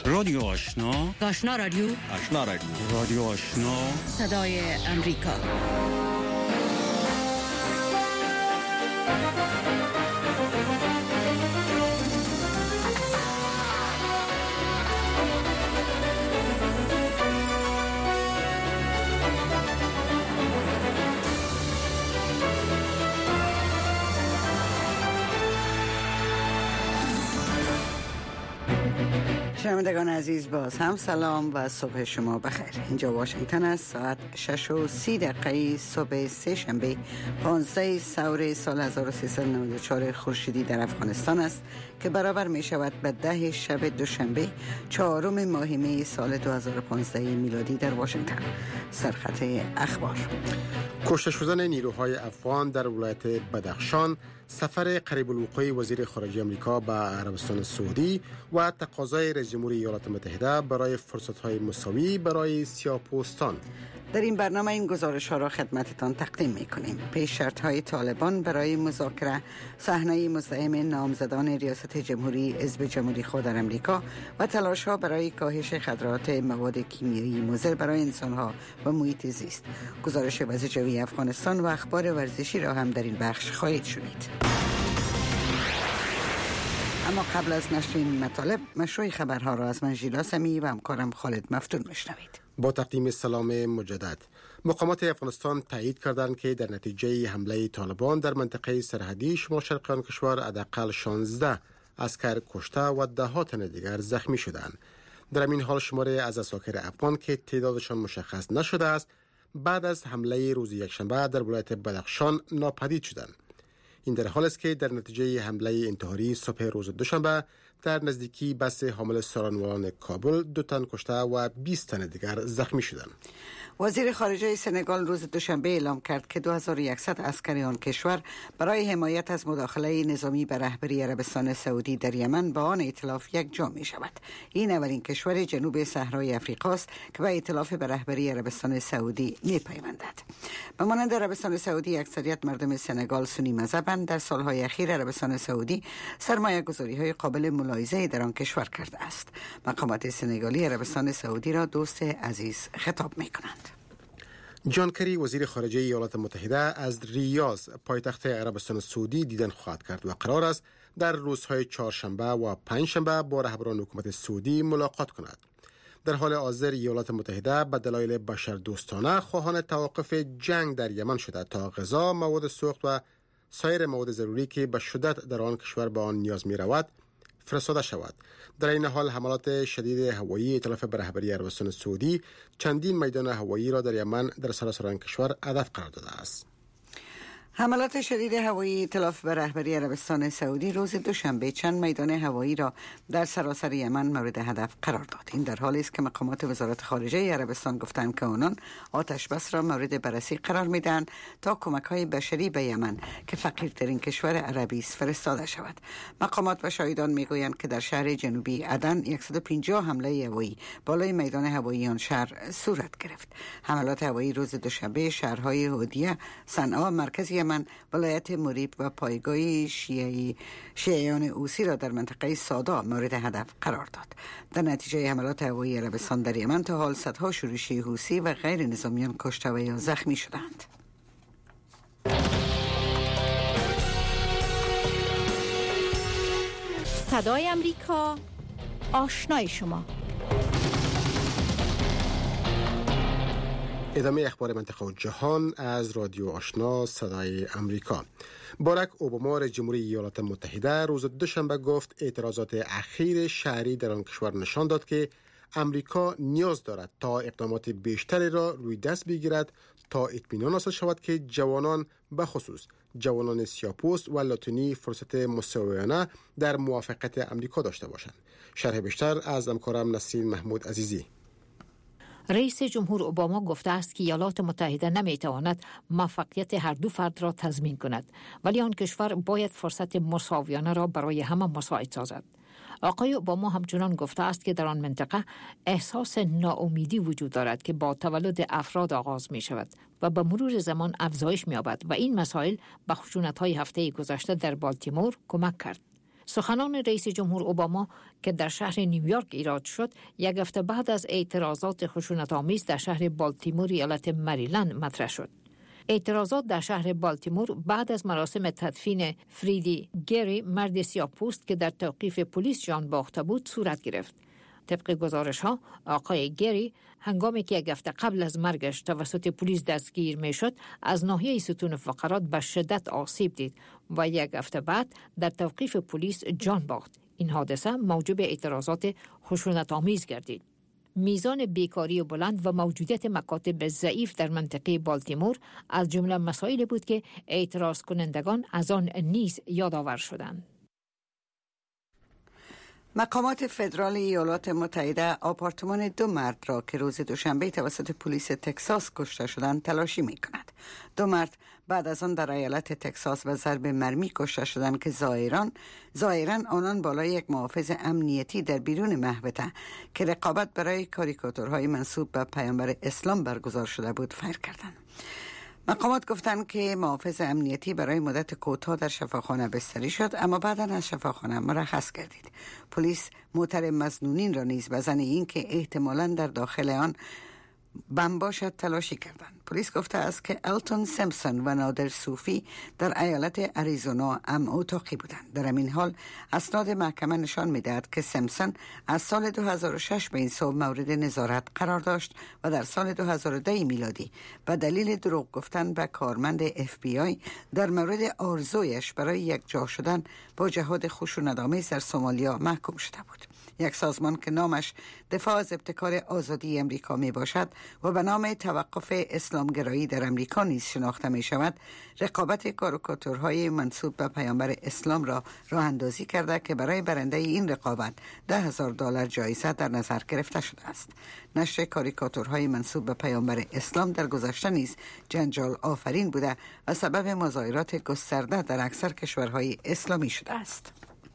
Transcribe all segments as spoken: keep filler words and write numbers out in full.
رادیو آشنا، آشنا رادیو، آشنا رادیو، رادیو آشنا، صدای امریکا. شنوندگان عزیز، باز هم سلام و صبح شما بخیر. اینجا واشنگتن است. ساعت شش و سی دقیقه صبح سه شنبه پانزده سور سال هزار و سیصد و نود و چهار خورشیدی در افغانستان است که برابر می شود به ده شب دوشنبه چهارم ماه می سال دو هزار و پانزده میلادی در واشنگتن. سرخط اخبار: کشته شدن نیروهای افغان در ولایت بدخشان، سفر قریب الوقوع وزیر خارجه آمریکا به عربستان سعودی و تقاضای رئیس جمهور ایالات متحده برای فرصت‌های مساوی برای سیاه‌پوستان. در این برنامه این گزارش‌ها را خدمتتان تقدیم می‌کنیم. پیش شرط‌های طالبان برای مذاکره، صحنه مزاحم نامزدان ریاست جمهوری حزب جمهوری خود در آمریکا و تلاش‌ها برای کاهش خطرات مواد کیمیایی مضر برای انسان‌ها و محیط زیست. گزارش وضع جوی افغانستان و اخبار ورزشی را هم در این بخش خواهید شنید. اما قبل از نشر این مطالب، مشروع خبرها را از من ژیلا سمی و همکارم خالد مفتون میشنوید. با تقدیم سلام مجدد. مقامات افغانستان تایید کردند که در نتیجه حمله طالبان در منطقه سرحدی شمال شرقی آن کشور حداقل شانزده عسکر کشته و ده ها تن دیگر زخمی شدند. در این حال شماری از عساکر افغان که تعدادشان مشخص نشده است، بعد از حمله روز یکشنبه در ولایت بدخشان ناپدید شدند. این در حالی است که در نتیجه حمله انتحاری صبح روز دوشنبه در نزدیکی بس حامل سارانوالان کابل دو تن کشته و بیست تن دیگر زخمی شدند. وزیر خارجه سنگال روز دوشنبه اعلام کرد که دو هزار و صد عسکر آن کشور برای حمایت از مداخله نظامی به رهبری عربستان سعودی در یمن با آن ائتلاف یک جا می شود. این اولین کشور جنوب صحرای آفریقا است که به ائتلاف به رهبری عربستان سعودی می پیوندد. به مانند عربستان سعودی، اکثریت مردم سنگال سنی مذهبند. در سالهای اخیر عربستان سعودی سرمایه گذاری های قابل ملاحظه در آن کشور کرده است. مقامات سنگالی عربستان سعودی را دوست عزیز خطاب می کنند. جان کری وزیر خارجه ایالات متحده از ریاض پایتخت عربستان سعودی دیدن خواهد کرد و قرار است در روزهای چهارشنبه و پنجشنبه با رهبران حکومت سعودی ملاقات کند. در حال حاضر ایالات متحده به دلایل بشردوستانه خواهان توقف جنگ در یمن شده تا غذا، مواد سوخت و سایر مواد ضروری که به شدت در آن کشور به آن نیاز می رود فرستاده شود. در این حال حملات شدید هوایی ائتلاف به رهبری عربستان سعودی چندین میدان هوایی را در یمن در سراسر آن کشور هدف قرار داده است. حملات شدید هوایی ائتلاف به رهبری عربستان سعودی روز دوشنبه چند میدان هوایی را در سراسر یمن مورد هدف قرار داد. این در حالی است که مقامات وزارت خارجه عربستان گفتند که آنان آتش بس را مورد بررسی قرار میدهند تا کمک‌های بشری به یمن که فقیرترین کشور عربی است فرستاده شود. مقامات و شاهدان میگویند که در شهر جنوبی عدن صد و پنجاه حمله هوایی بالای میدان هوایی آن شهر صورت گرفت. حملات هوایی روز دوشنبه شهرهای هودیه، صنعا، مرکز یمن، ولایت مریب و پایگاه شیعی شیعیان اوسی را در منطقه سادا مورد هدف قرار داد. در نتیجه حملات هوایی عربستان در یمن تا حال صدها شورشی حوثی و غیر نظامیان کشته و یا زخمی شدند. صدای امریکا، آشنای شما. ادامه اخبار منطقه و جهان از رادیو آشنا صدای امریکا. باراک اوباما رئیس جمهوری ایالات متحده روز دوشنبه گفت اعتراضات اخیر شهری در آن کشور نشان داد که امریکا نیاز دارد تا اقدامات بیشتری را روی دست بگیرد تا اطمینان حاصل شود که جوانان، به خصوص جوانان سیاه‌پوست و لاتینی، فرصت مساویانه در موافقت امریکا داشته باشند. شرح بیشتر از همکارم نسرین محمود عزیزی. رئیس جمهور اوباما گفته است که ایالات متحده نمیتواند موفقیت هر دو فرد را تضمین کند، ولی آن کشور باید فرصت مساویانه را برای همه مساعد سازد. آقای اوباما همچنان گفته است که در آن منطقه احساس ناامیدی وجود دارد که با تولد افراد آغاز می شود و به مرور زمان افزایش می یابد و این مسائل به خشونت‌های هفته گذشته در بالتیمور کمک کرد. سخنان رئیس جمهور اوباما که در شهر نیویورک ایراد شد، یک هفته بعد از اعتراضات خشونت‌آمیز در شهر بالتیمور ایالت مریلند مطرح شد. اعتراضات در شهر بالتیمور بعد از مراسم تدفین فریدی گری، مرد سیاه‌پوست که در توقیف پلیس جان باخته بود، صورت گرفت. طبق گزارش ها، آقای گری هنگامی که یک هفته قبل از مرگش توسط پلیس دستگیر می شد، از ناحیه ستون فقرات به شدت آسیب دید و یک هفته بعد در توقیف پلیس جان باخت. این حادثه موجب اعتراضات خشونت‌آمیز گردید. میزان بیکاری بلند و موجودیت مکاتب ضعیف در منطقه بالتیمور از جمله مسائلی بود که اعتراض کنندگان از آن نیز یادآور شدند. مقامات فدرال ایالات متحده آپارتمان دو مرد را که روز دوشنبه توسط پلیس تگزاس کشته شدند تلاشی می کند. دو مرد بعد از آن در ایالت تگزاس به ضرب مرمی کشته شدند که ظاهراً ظاهراً آنان بالای یک محافظ امنیتی در بیرون محوطه که رقابت برای کاریکاتورهای منسوب به پیامبر اسلام برگزار شده بود فیر کردند. مقامات گفتند که محافظ امنیتی برای مدت کوتاه در شفاخانه بستری شد، اما بعداً از شفاخانه مرخص گردید. پلیس معترم مظنونین را نیز به ظن اینکه احتمالاً در داخل آن بم باشد تلاشی کردند. پلیس گفته است که التون سیمپسون و نادر صوفی در ایالت اریزونا هم اتاقی بودند. در این حال اسناد محکمه نشان می‌دهد که سیمپسون از سال دو هزار و شش به این سو مورد نظارت قرار داشت و در سال دو هزار و ده میلادی به دلیل دروغ گفتن به کارمند اف بی آی در مورد آرزویش برای یک جا شدن با جهاد خشونت‌آمیز در سومالیا محکوم شده بود. یک سازمان که نامش دفاع از ابتکار آزادی امریکا می باشد و به نام توقف اسلامگرایی در امریکا نیز شناخته می شود، رقابت کاریکاتورهای منسوب به پیامبر اسلام را راه اندازی کرده که برای برنده این رقابت ده هزار دلار جایزه در نظر گرفته شده است. نشر کاریکاتورهای منسوب به پیامبر اسلام در گذشته نیز جنجال آفرین بوده و سبب مظاهرات گسترده در اکثر کشورهای اسلامی شده است.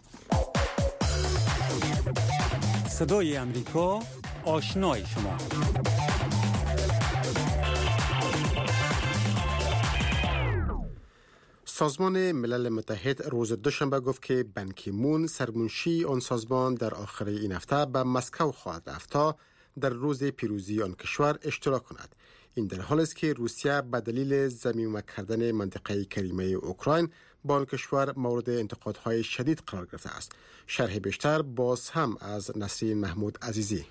صدای امریکا، آشنای شما. سازمان ملل متحد روز دوشنبه گفت که بان کی مون سرمنشی آن سازمان در آخر این هفته به مسکو خواهد رفت تا در روز پیروزی آن کشور اشتراک کند. این در حالی است که روسیه به دلیل ضمیمه کردن منطقه کریمه اوکراین با آن کشور مورد انتقادهای شدید قرار گرفته است. شرح بیشتر باز هم از نسرین محمود عزیزی.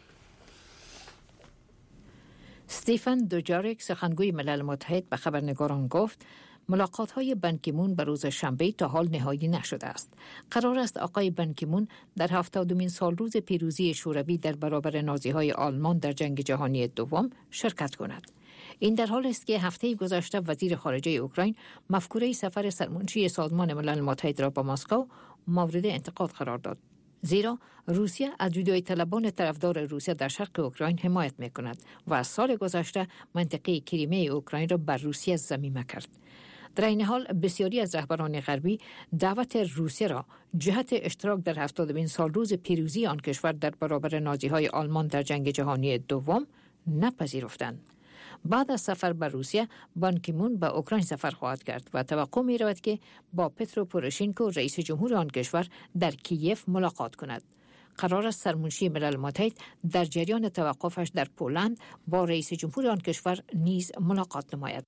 استیفن دوجاریک سخنگوی ملل متحد به خبرنگاران گفت ملاقات‌های بان کی مون به روز شنبه تا حال نهایی نشده است. قرار است آقای بان کی مون در هفتادمین سال روز پیروزی شوروی در برابر نازی‌های آلمان در جنگ جهانی دوم شرکت کند. این در حال است که هفته گذشته وزیر خارجه اوکراین مفکوره سفر سرمنشی سازمان ملل متحد را به مسکو مورد انتقاد قرار داد. زیرا روسیه از جدایی طلبان طرفدار روسیه در شرق اوکراین حمایت می‌کند و از سال گذشته منطقه کریمه اوکراین را بر روسیه ضمیمه کرد. در این حال بسیاری از رهبران غربی دعوت روسیه را جهت اشتراک در هفتادمین سال روز پیروزی آن کشور در برابر نازی‌های آلمان در جنگ جهانی دوم نپذیرفتند. بعد از سفر به روسیه، بان کی مون به اوکراین سفر خواهد کرد و توقع می رود که با پترو پوروشنکو رئیس جمهور آن کشور در کیف ملاقات کند. قرار است سرمنشی ملل متحد در جریان توقفش در پولند با رئیس جمهور آن کشور نیز ملاقات نماید.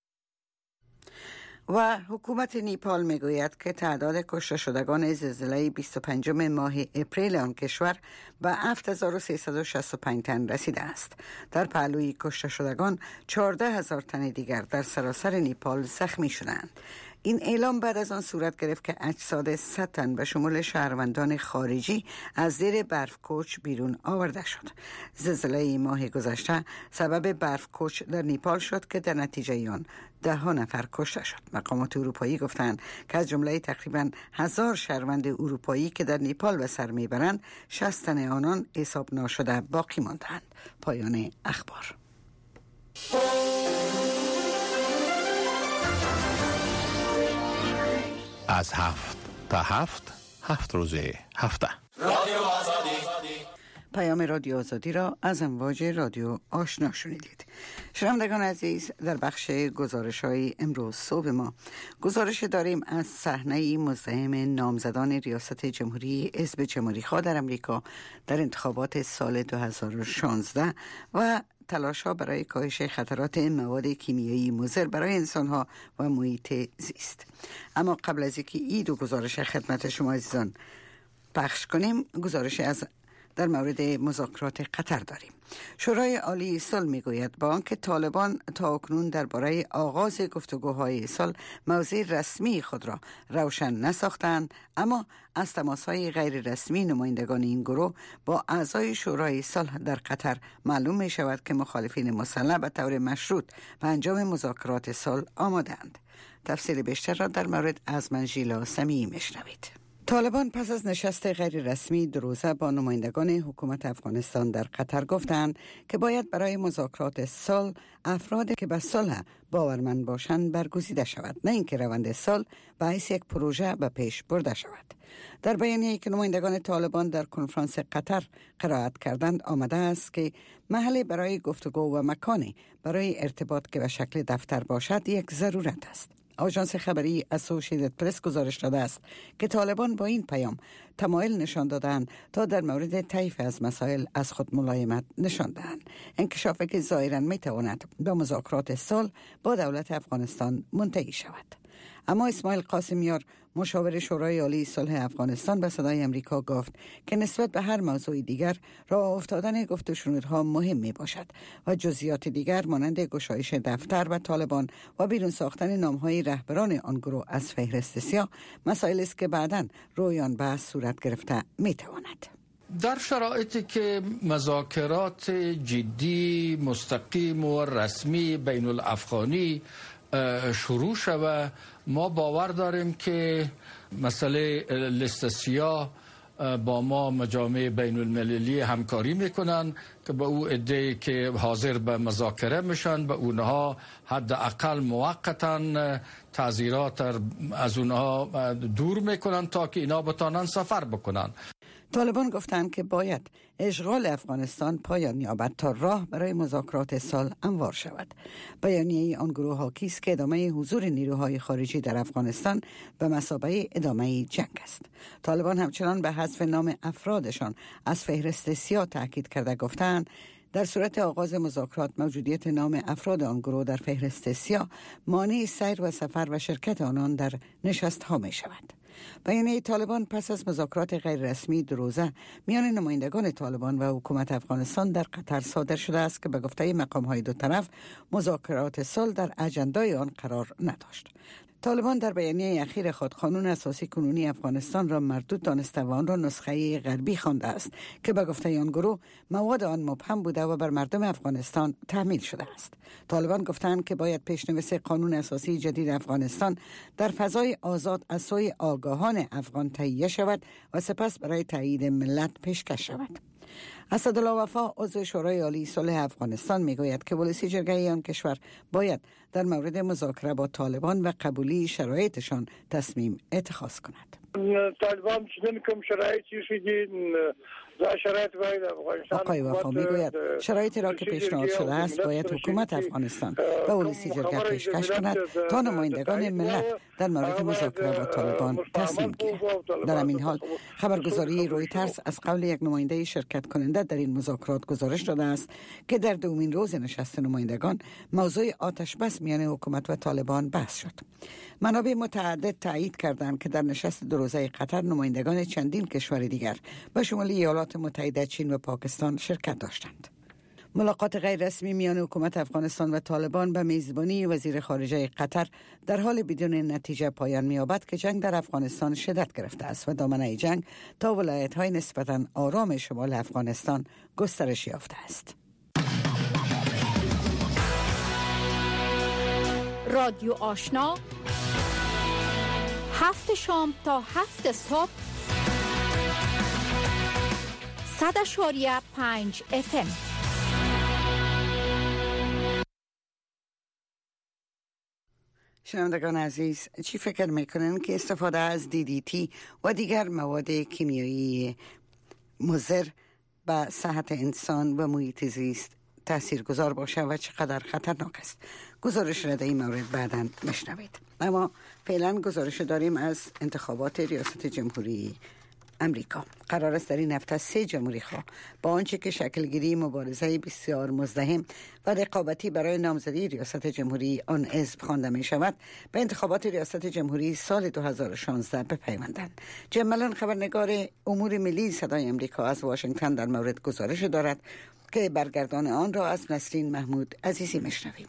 و حکومت نیپال میگوید که تعداد کشته شدگان زلزله بیست و پنجم ماه اپریل آن کشور به هفت هزار و سیصد و شصت و پنج تن رسیده است. در پهلوی کشته شدگان چهارده هزار تن دیگر در سراسر نیپال زخمی شدند. این اعلام بعد از آن صورت گرفت که اجساد صد تن به شمول شهروندان خارجی از زیر برف کوچ بیرون آورده شد. زلزله ماه گذشته سبب برف کوچ در نیپال شد که در نتیجه آن ده ها نفر کشته شد. مقامات اروپایی گفتند که از جمله تقریباً هزار شهروند اروپایی که در نیپال به سر میبرند شصت تن آنان حساب ناشده باقی ماندند. پایان اخبار. از هفت تا هفت هفت روزه هفته. پیام رادیو آزادی را از امواج رادیو آشنا شنیدید. شنوندگان عزیز، در بخش گزارش های امروز صبح ما گزارش داریم از صحنه مزاحم نامزدان ریاست جمهوری حزب جمهوری‌خواه در امریکا در انتخابات سال دو هزار و شانزده و تلاش‌ها برای کاهش خطرات مواد کیمیایی مضر برای انسان‌ها و محیط زیست. اما قبل از اینکه این دو گزارش خدمت شما عزیزان پخش کنیم، گزارش از در مورد مذاکرات قطر داریم. شورای عالی صلح میگوید با آنکه طالبان تا اکنون درباره آغاز گفتگوهای صلح موضع رسمی خود را روشن نساختند، اما از تماس‌های غیر رسمی نمایندگان این گروه با اعضای شورای صلح در قطر معلوم می شود که مخالفین مسلح به طور مشروط به انجام مذاکرات صلح آماده‌اند. تفصیل بیشتر را در مورد از من ژیلا سمیعی میشنوید. طالبان پس از نشست غیر رسمی دو روزه با نمایندگان حکومت افغانستان در قطر گفتند که باید برای مذاکرات صلح افرادی که به صلح باورمند باشند برگزیده شود، نه اینکه روند صلح به حیث یک پروژه به پیش برده شود. در بیانیه‌ای که نمایندگان طالبان در کنفرانس قطر قرائت کردند آمده است که محلی برای گفتگو و مکانی برای ارتباط که به شکل دفتر باشد یک ضرورت است. آژانس خبری اسوسییتد پرس گزارش داده است که طالبان با این پیام تمایل نشان دادند تا در مورد طیف از مسائل از خود ملایمت نشان دهند، انکشافی که ظاهراً میتواند با مذاکرات صلح با دولت افغانستان منتهی شود. اما اسماعیل قاسمیار مشاور شورای عالی صلح افغانستان به صدای امریکا گفت که نسبت به هر موضوع دیگر راه افتادن گفت و شنودها مهم می باشد و جزئیات دیگر مانند گشایش دفتر و طالبان و بیرون ساختن نامهای رهبران آن گروه از فهرست سیاه مسائلی است که بعداً روی آن بحث صورت گرفته می تواند. در شرایطی که مذاکرات جدی مستقیم و رسمی بین الافغانی شروع شود، ما باور داریم که مسئله لیست سیاه با ما مجامع بین المللی همکاری میکنن که با او عده‌ای که حاضر به مذاکره میشن به اونها حداقل موقتا تعزیرات از اونها دور میکنن تا که اینا بتانن سفر بکنن. طالبان گفتند که باید اشغال افغانستان پایان یابد تا راه برای مذاکرات صلح هموار شود. بیانیه آن گروه حاکی است که ادامه حضور نیروهای خارجی در افغانستان به مثابه ادامه جنگ است. طالبان همچنان به حذف نام افرادشان از فهرست سیاه تاکید کرده گفتند در صورت آغاز مذاکرات موجودیت نام افراد آن گروه در فهرست سیاه مانع سیر و سفر و شرکت آنان در نشست ها می شود. بیانیه طالبان پس از مذاکرات غیر رسمی دو روزه میان نمایندگان طالبان و حکومت افغانستان در قطر صادر شده است که به گفته مقام های دو طرف مذاکرات صلح در اجندای آن قرار نداشت. طالبان در بیانیه اخیر خود قانون اساسی کنونی افغانستان را مردود دانسته و آن را نسخه غربی خوانده است که به گفته آن گروه مواد آن مبهم بوده و بر مردم افغانستان تحمیل شده است. طالبان گفتند که باید پیشنویس قانون اساسی جدید افغانستان در فضای آزاد از سوی آگاهان افغان تهیه شود و سپس برای تایید ملت پیشکش شود. اسدالله وفا عضو شورای عالی صلح افغانستان میگوید که ولسی جرگه آن کشور باید در مورد مذاکره با طالبان و قبولی شرایطشان تصمیم اتخاذ کند. طالبان چنین کوم شرایطی شدی شرایط باید افغانستان. آقای وفا میگوید شرایطی را که پیشنهاد شده است باید حکومت افغانستان به ولسی جرگه پیشکش کند تا نمایندگان ملت در مورد مذاکره با طالبان تصمیم گیرند. در همین حال خبرگزاری رویترز از قول یک نماینده شرکت کننده در این مذاکرات گزارش داده است که در دومین روز نشست نمایندگان موضوع آتش بس میان حکومت و طالبان بحث شد. منابع متعدد تایید کردند که در نشست دو روزه قطر نمایندگان چندین کشور دیگر به شمول ایالات متحده، چین و پاکستان شرکت داشتند. ملاقات غیر رسمی میان حکومت افغانستان و طالبان به میزبانی وزیر خارجه قطر در حال بدون نتیجه پایان می‌یابد که جنگ در افغانستان شدت گرفته است و دامنه جنگ تا ولایت‌های نسبتاً آرام شمال افغانستان گسترش یافته است. رادیو آشنا هفت شام تا هفت صبح صد اشاریه پنج اف ام. شنوندگان عزیز، چی فکر میکنن که استفاده از دی دی تی و دیگر مواد کیمیایی مضر به صحت انسان و محیط زیست تاثیرگذار باشه و چقدر خطرناک است. گزارش را در این مورد بعداً میشنوید. اما فعلا گزارش داریم از انتخابات ریاست جمهوری امریکا. قرار است در این هفته سه جمهوری خواه با آنچه که شکلگیری مبارزه بسیار مزدحم و رقابتی برای نامزدی ریاست جمهوری آن حزب خوانده می شود به انتخابات ریاست جمهوری سال دو هزار و شانزده بپیوندند. جمالان خبرنگار امور ملی صدای امریکا از واشنگتن در مورد گزارش دارد که برگردان آن را از نسرین محمود عزیزی میشنویم.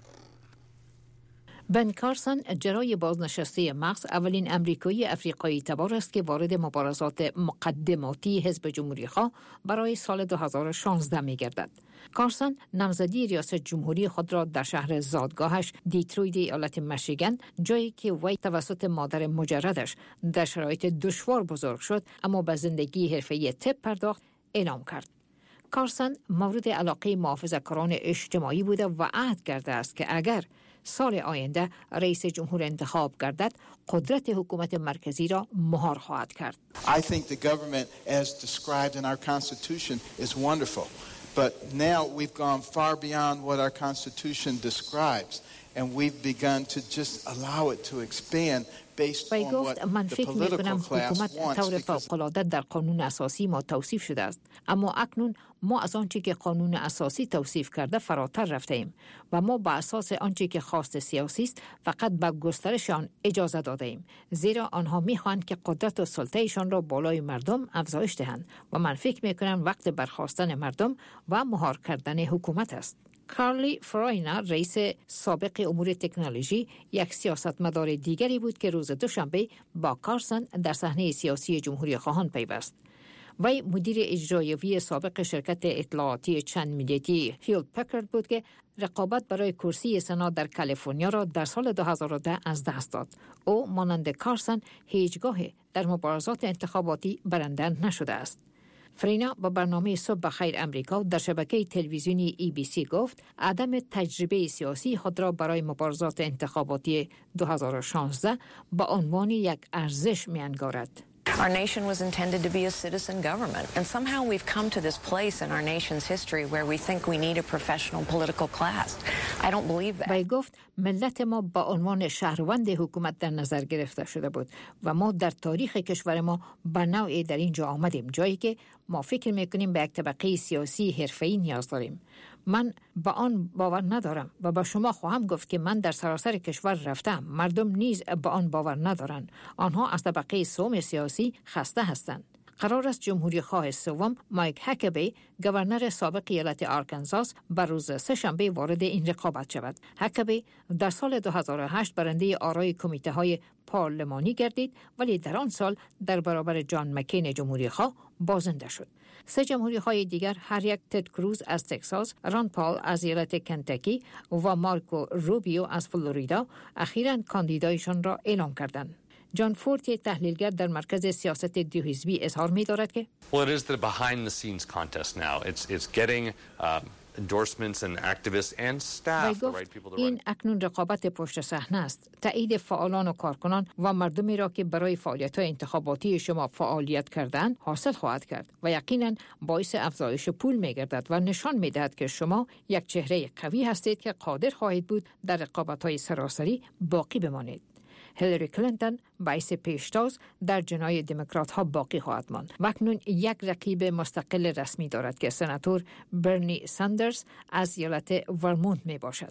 بن کارسون جرای بازنشسته مغز اولین امریکایی افریقایی تبار است که وارد مبارزات مقدماتی حزب جمهوری خواه برای سال دو هزار و شانزده می گردد. کارسون نامزدی ریاست جمهوری خود را در شهر زادگاهش دیترویت ایالت میشیگان، جایی که وی توسط مادر مجردش در شرایط دشوار بزرگ شد اما به زندگی حرفه‌ای طب پرداخت، اعلام کرد. کارسون مورد علاقه محافظه‌کاران اجتماعی بوده و عهد کرده است که اگر سال آینده رئیس جمهور انتخاب گردد قدرت حکومت مرکزی را مهار خواهد کرد. I think the government as described in our constitution is wonderful, but now we've gone far beyond what our constitution describes and we've begun to just allow it to expand based on what من the فکر می political کنم class حکومت wants طور because فوق‌العاده در قانون اساسی ما توصیف شده است، اما اکنون ما از آنچه که قانون اساسی توصیف کرده فراتر رفته ایم و ما با اساس آنچه که خواست سیاسی است فقط به گسترش آن اجازه داده ایم، زیرا آنها میخواهند که قدرت و سلطه‌شان را بالای مردم افزایش دهند و من فکر می کنم وقت برخاستن مردم و مهار کردن حکومت است. کارلی فراینا، رئیس سابق امور تکنولوژی، یک سیاستمدار دیگری بود که روز دوشنبه با کارسون در صحنه سیاسی جمهوری خواهان پیوست. وی مدیر اجرایی سابق شرکت اطلاعاتی چند ملیتی هیولت پکارد بود که رقابت برای کرسی سنا در کالیفرنیا را در سال دو هزار و ده از دست داد. او مانند کارسون هیچگاه در مبارزات انتخاباتی برنده نشده است. فرینا با برنامه صبح بخیر امریکا در شبکه تلویزیونی ای بی سی گفت عدم تجربه سیاسی خود را برای مبارزات انتخاباتی دو هزار و شانزده با عنوان یک ارزش می‌انگارد. Our nation was intended to be a citizen government, and somehow we've come to this place in our nation's history where we think we need a professional political class. I don't believe that. وی گفت ملت ما با عنوان شهروند حکومت در نظر گرفته شده بود و ما در تاریخ کشور ما به نوعی در اینجا آمدیم، جایی که ما فکر میکنیم به یک طبقه سیاسی حرفه‌ای نیاز داریم. من با آن باور ندارم و با شما خواهم گفت که من در سراسر کشور رفتم، مردم نیز با آن باور ندارند. آنها از طبقه سوم سیاسی خسته هستند. قرار است جمهوری خواه سوم مایک هکبی، گورنر سابق ایالت آرکانزاس، بر روز سه‌شنبه وارد این رقابت شود. هکبی در سال دو هزار و هشت برنده آرای کمیته های پارلمانی گردید، ولی در آن سال در برابر جان مکین جمهوری خواه بازنده شد. سه جمهوری خواه دیگر، هر یک تد کروز از تگزاس، ران پال از ایالت کنتاکی و مارکو روبیو از فلوریدا، اخیراً کاندیدایشان را اعلام کردند. جان فورت، تحلیلگر در مرکز سیاست دو حزبی، اظهار می‌دارد که Well, it is the behind the scenes contest now. It's it's getting um, endorsements and activists and staff the right people to run. این اکنون رقابت پشت صحنه است. تایید فعالان و کارکنان و مردمی را که برای فعالیت‌های انتخاباتی شما فعالیت کردند حاصل خواهد کرد و یقیناً باعث افزایش پول می‌گردد و نشان می‌دهد که شما یک چهره قوی هستید که قادر خواهید بود در رقابت‌های سراسری باقی بمانید. هیلاری کلینتون باعث پیشتاز در جنای دموکرات ها باقی خواهد ماند و اکنون یک رقیب مستقل رسمی دارد که سناتور برنی ساندرز از ایالت ورمونت می باشد.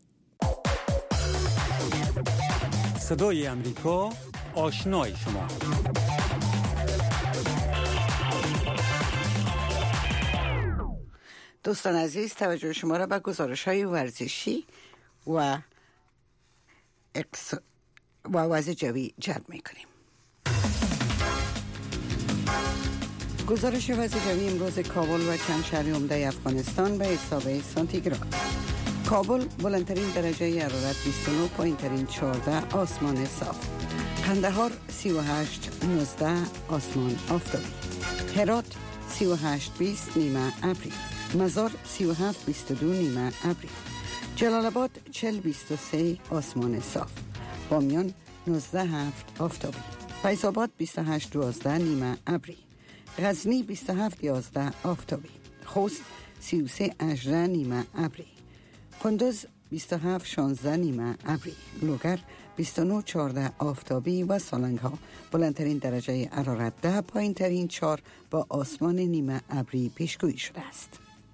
صدای امریکا، آشنای شما. دوستان عزیز، توجه شما را به گزارش‌های ورزشی و اقص... و وضع جوی جلب می‌کنیم. گزارش وضع جوی امروز کابل و چند شهر عمده افغانستان به حساب سانتیگراد. کابل بلندترین درجه حرارت بیست و نه، پایین‌ترین چهارده، آسمان صاف. قندهار سی و هشت نوزده، آسمان آفتابی. هرات سی و هشت بیست، نیمه ابری. مزار سی و هفت بیست و دو، نیمه ابری. جلال آباد چهل بیست و سه، آسمان صاف. بامیان نوزده هفت، آفتابی. فیض آباد بیست و هشت دوازده، نیمه ابری. غزنی بیست و هفت یازده، آفتابی. خوست سی و سه اجده نیمه ابری، قندوز بیست و هفت شانزده نیمه ابری، لوگر بیست و نه چهارده آفتابی و سالنگ ها بلندترین درجه حرارت ده، پایین ترین چهار با آسمان نیمه ابری پیشگویی شده است.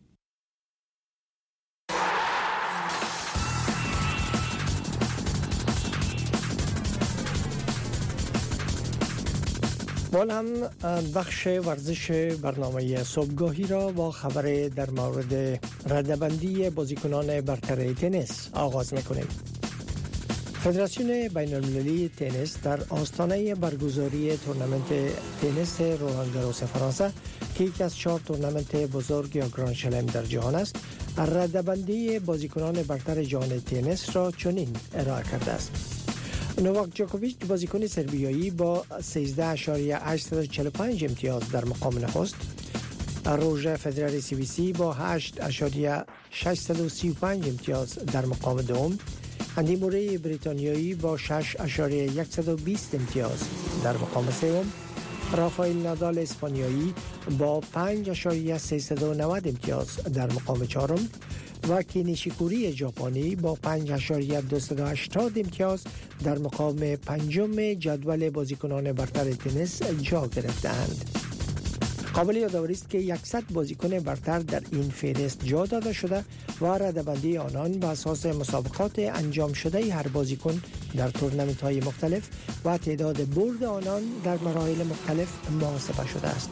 بالا هم بخش ورزش برنامه صبحگاهی را با خبر در مورد رده‌بندی بازیکنان برتر تنیس آغاز می‌کنیم. فدراسیون بین المللی تنیس در آستانه برگزاری تورنمنت تنیس رولان گاروس فرانسه که یکی از چهار تورنمنت بزرگ یا گراند چلم در جهان است، رده‌بندی بازیکنان برتر جهان تنیس را چنین ارائه کرده است. نوواک جوکوویچ بازیکن سربیایی با سیزده اشاریه هشتصد و چهل و پنج امتیاز در مقام نخست، روژر فدرر سوئیسی با هشت اشاریه ششصد و سی و پنج امتیاز در مقام دوم، اندی موری بریتانیایی با شش اشاریه صد و بیست امتیاز در مقام سوم، رافائل نادال اسپانیایی با پنج اشاریه سیصد و نود امتیاز در مقام چهارم و کی نیشیکوری ژاپنی با پنج اشاریه دویست و هشتاد امتیاز در مقام پنجم جدول بازیکنان برتر تنیس جا گرفتند. قابل یادآوری است که صد بازیکن برتر در این فهرست جا داده شده و رده‌بندی آنان بر اساس مسابقات انجام شده هر بازیکن در تورنمنت‌های مختلف و تعداد برد آنان در مراحل مختلف محاسبه شده است.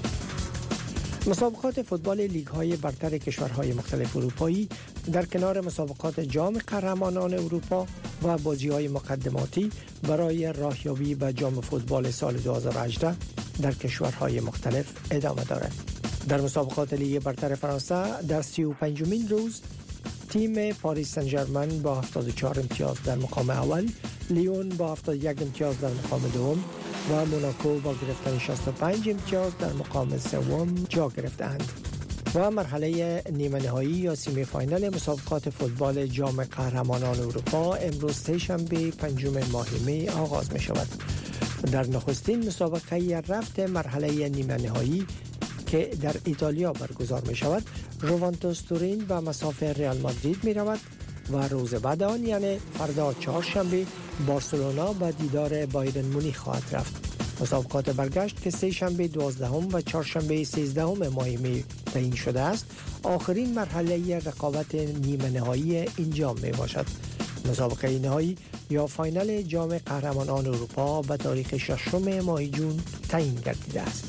مسابقات فوتبال لیگ‌های برتر کشورهای مختلف اروپایی در کنار مسابقات جام قهرمانان اروپا و بازی‌های مقدماتی برای راهیابی به جام فوتبال سال دو هزار و هجده در کشورهای مختلف ادامه دارد. در مسابقات لیگ برتر فرانسه در سی و پنجمین روز تیم پاریس سن ژرمن با هفتاد و چهار امتیاز در مقام اول، لیون با هفتاد و یک امتیاز در مقام دوم و موناکو با گرفتن شصت و پنج امتیاز در مقام سوم جا گرفتند. و مرحله نیمه نهایی یا سیمی فاینال مسابقات فوتبال جام قهرمانان اروپا امروز سه‌شنبه پنجم ماه می آغاز می شود. در نخستین مسابقه رفت مرحله نیمه نهایی که در ایتالیا برگزار می شود، یوونتوس تورین و مسافر ریال مادرید می رود و روز بعد آن یعنی فردا چهارشنبه بارسلونا به دیدار بایرن مونیخ خواهد رفت. مسابقات برگشت که سه شنبه دوازدهم و چهارشنبه سیزدهم ماه می تعیین شده است، آخرین مرحله رقابت نیمه نهایی اینجا می باشد. مسابقه نهایی یا فاینال جام قهرمانان اروپا به تاریخ ششم ماه جون تعیین گردیده است.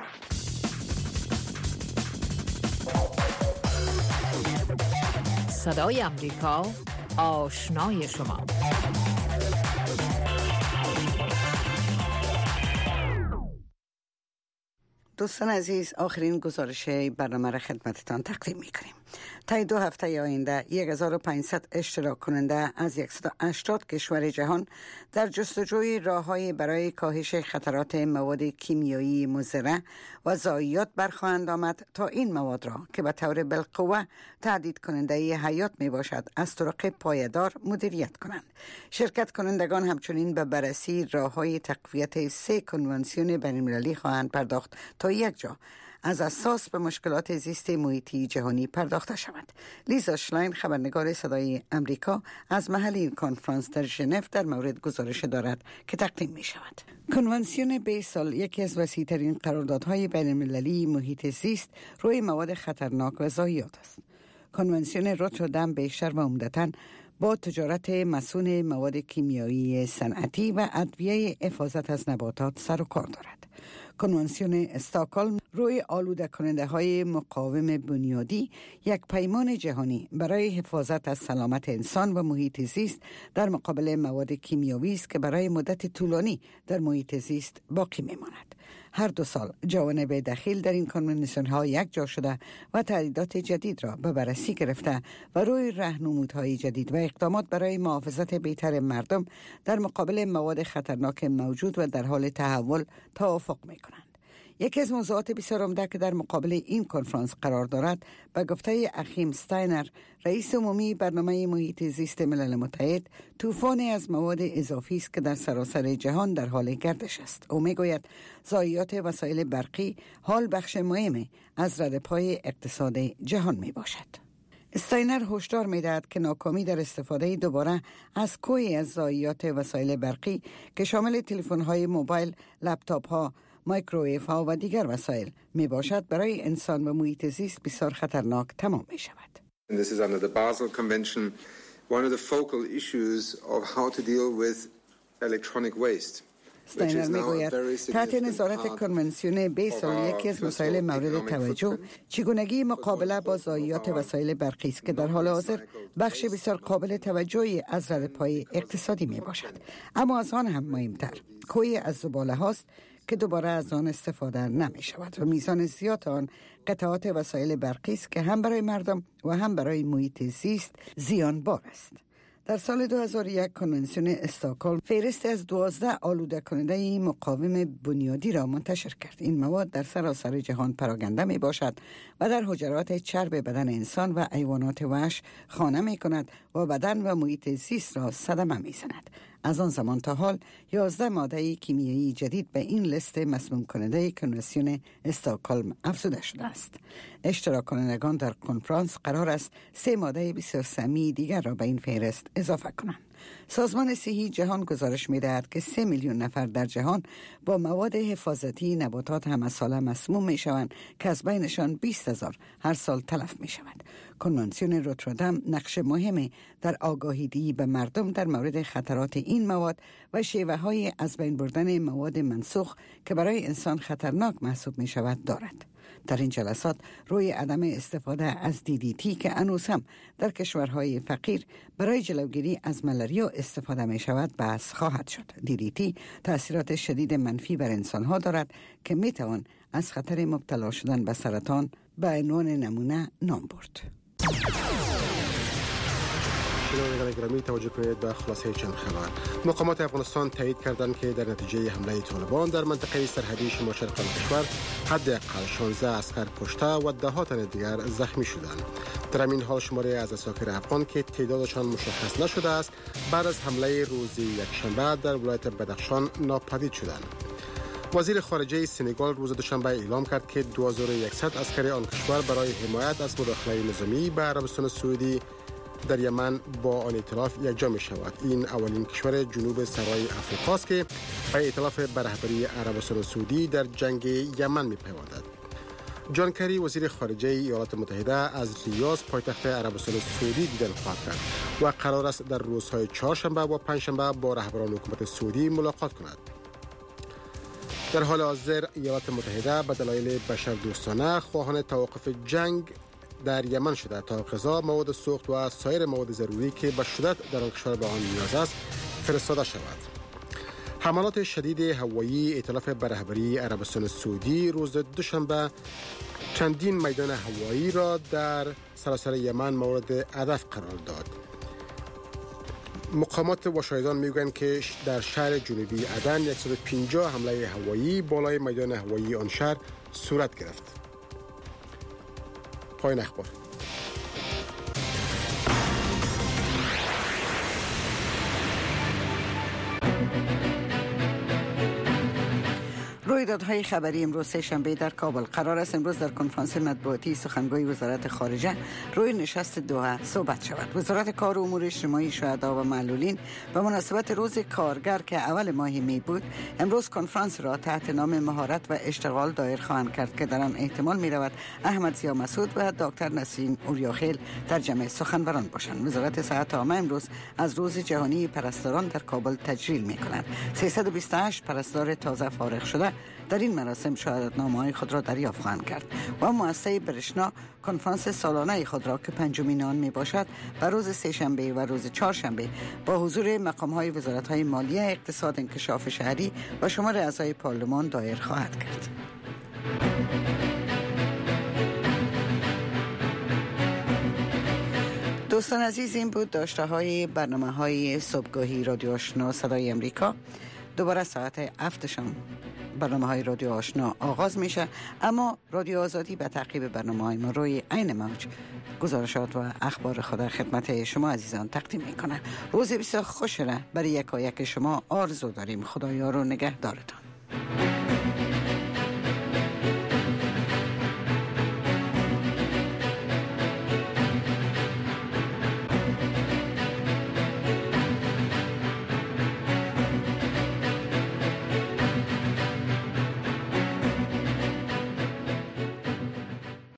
صدای امریکا، آشنای شما. دوستان عزیز، آخرین گزارش برنامه را خدمتتان تقدیم می‌کنیم. طی دو هفته آینده هزار و پانصد اشتراک کننده از صد و هشتاد کشور جهان در جستجوی راه‌های برای کاهش خطرات مواد کیمیایی مضر و ضایعات برخواهند آمد تا این مواد را که به طور بالقوه تهدید کننده حیات می باشد از طرق پایدار مدیریت کنند. شرکت کنندگان همچنین به بررسی راه‌های تقویت سه کنوانسیون بین‌المللی خواهند پرداخت تا یک جا از اساس به مشکلات زیست محیطی جهانی پرداخته شود. لیزا شلاین، خبرنگار صدای امریکا، از محل این کنفرانس در ژنو در مورد گزارش دارد که تقدیم می شود. کنوانسیون بیسل یکی از وسیع‌ترین قراردادهای بین‌المللی محیط زیست روی مواد خطرناک و ضایعات است. کنوانسیون روتردام بیشتر و عمدتاً با تجارت مسئول مواد کیمیایی صنعتی و ادویه حفاظت از نباتات سر و کار دارد. کنوانسیون استکهلم روی آلوده کننده های مقاوم بنیادی یک پیمان جهانی برای حفاظت از سلامت انسان و محیط زیست در مقابل مواد کیمیایی است که برای مدت طولانی در محیط زیست باقی میماند. هر دو سال جوانب دخیل در این کنوانسیون ها یک جا شده و تهدیدات جدید را به بررسی گرفته و روی راهنمودهای جدید و اقدامات برای محافظت بهتر مردم در مقابل مواد خطرناک موجود و در حال تحول توافق می کنند. یکی از موضوعات بسیار عمده که در مقابل این کنفرانس قرار دارد به گفته اخیم استاینر، رئیس عمومی برنامه محیط زیست ملل متحد، طوفانی از مواد اضافی است که در سراسر جهان در حال گردش است. او میگوید ضایعات وسایل برقی حال بخش مهمی از ردپای اقتصاد جهان می باشد. استاینر هشدار می‌دهد که ناکامی در استفاده دوباره از کوهی از ضایعات وسایل برقی که شامل تلفن‌های موبایل، لپتاپ‌ها، مایکروویوها و دیگر وسایل می باشد برای انسان و محیط زیست بسیار خطرناک تمام می شود. This is under the Basel Convention, one of the focal issues of how to deal with electronic waste. استاینر میگوید تحت نظارت کنونسیون بیسل یکی از مسائل مورد توجه چگونگی مقابله با ضایعات وسایل برقی است که در حال حاضر بخش بسیار قابل توجهی از ردپای اقتصادی می باشد. اما از آن هم مهمتر کوهی از زباله هاست که دوباره از آن استفاده نمی شود و میزان زیاد آن قطعات وسایل برقی است که هم برای مردم و هم برای محیط زیست زیانبار است. در سال دو هزار و یک کنونسیون استکهلم فهرست از دوازده آلوده کننده مقاوم بنیادی را منتشر کرد. این مواد در سراسر جهان پراگنده می باشد و در حجرات چرب بدن انسان و حیوانات وحش خانه می کند و بدن و محیط زیست را صدمه می زند. از آن زمان تا حال یازده ماده کیمیایی جدید به این لیست مسموم کننده کنونسیون استکهلم افزوده شده است. اشتراک کنندگان در کنفرانس قرار است سه ماده بسیار سمی دیگر را به این فهرست اضافه کنند. سازمان صحی جهان گزارش می‌دهد که سه میلیون نفر در جهان با مواد حفاظتی نباتات همه ساله مسموم می‌شوند که از بینشان بیست هزار هر سال تلف می‌شود. کنونسیون روتردام نقش مهمی در آگاهی‌دهی به مردم در مورد خطرات این مواد و شیوه‌های از بین بردن مواد منسوخ که برای انسان خطرناک محسوب می‌شود دارد. در این جلسات روی عدم استفاده از دی دی تی که هنوز هم در کشورهای فقیر برای جلوگیری از ملاریا استفاده می شود بحث خواهد شد. دی دی تی تأثیرات شدید منفی بر انسانها دارد که می توان از خطر مبتلا شدن به سرطان به عنوان نمونه نام برد. شنوندگان گرامی توجه کنید به خلاصه چند خبر. مقامات افغانستان تایید کردند که در نتیجه حمله طالبان در منطقه سرحدی شمال شرق کشور حداقل شانزده عسکر کشته و ده ها تن دیگر زخمی شدند. در این حال شماری از عساکر افغان که تعدادشان مشخص نشده است بعد از حمله روز یکشنبه در ولایت بدخشان ناپدید شدند. وزیر خارجه سنگال روز دوشنبه اعلام کرد که دو هزار و صد عسکر آن کشور برای حمایت از مداخله نظامی به عربستان سعودی در یمن با آن ائتلاف یکجا می شود. این اولین کشور جنوب صحرای افریقا است که به ائتلاف به رهبری عربستان سعودی در جنگ یمن می پیوندد. جان کری وزیر خارجه ایالات متحده از ریاض پایتخت عربستان سعودی دیدن خواهد کرد و قرار است در روزهای چهارشنبه و پنجشنبه با رهبران حکومت سعودی ملاقات کند. در حال حاضر ایالات متحده به دلایل بشردوستانه خواهان توقف جنگ در یمن شده تا غذا، مواد سوخت و سایر مواد ضروری که به شدت در آن کشور به آن نیاز است فرستاده شود. حملات شدید هوایی ائتلاف به رهبری عربستان سعودی روز دوشنبه چندین میدان هوایی را در سراسر یمن مورد هدف قرار داد. مقامات و شاهدان میگویند که در شهر جنوبی عدن صد و پنجاه حمله هوایی بالای میدان هوایی آن شهر صورت گرفت. پایان اخبار. رویدادهای خبری امروز سه‌شنبه در کابل. قرار است امروز در کنفرانس مطبوعاتی سخنگوی وزارت خارجه روی نشست دوحه صحبت شود. وزارت کار و امور اجتماعی شهدا و معلولین به مناسبت روز کارگر که اول ماه می بود امروز کنفرانس را تحت نام مهارت و اشتغال دایر خواهند کرد که در آن احتمال می رود احمد ضیا مسعود و دکتر نسیم اوریاخیل در جمع سخنوران باشند. وزارت صحت عامه امروز از روز جهانی پرستاران در کابل تجلیل می کند. سیصد و بیست و هشت پرستار تازه فارغ شده در این مراسم شهادتنامه‌های خود را دریافت خواهند کرد و مؤسسه برشنا کنفرانس سالانه خود را که پنجمین آن می باشد بر روز سه‌شنبه و روز چهارشنبه با حضور مقام‌های وزارت‌های مالیه، اقتصاد، انکشاف شهری و شمار اعضای پارلمان دایر خواهد کرد. دوستان عزیز، این بود داشته های برنامه های صبحگاهی رادیو آشنا صدای امریکا. دوباره ساعت هفت شام برنامه های رادیو آشنا آغاز میشه، اما رادیو آزادی به تعقیب برنامه های ما روی عین موج گزارشات و اخبار خود خدمت شما عزیزان تقدیم میکنه. روز بسیار خوش را برای یکایک شما آرزو داریم. خدایا رو نگهدارتان.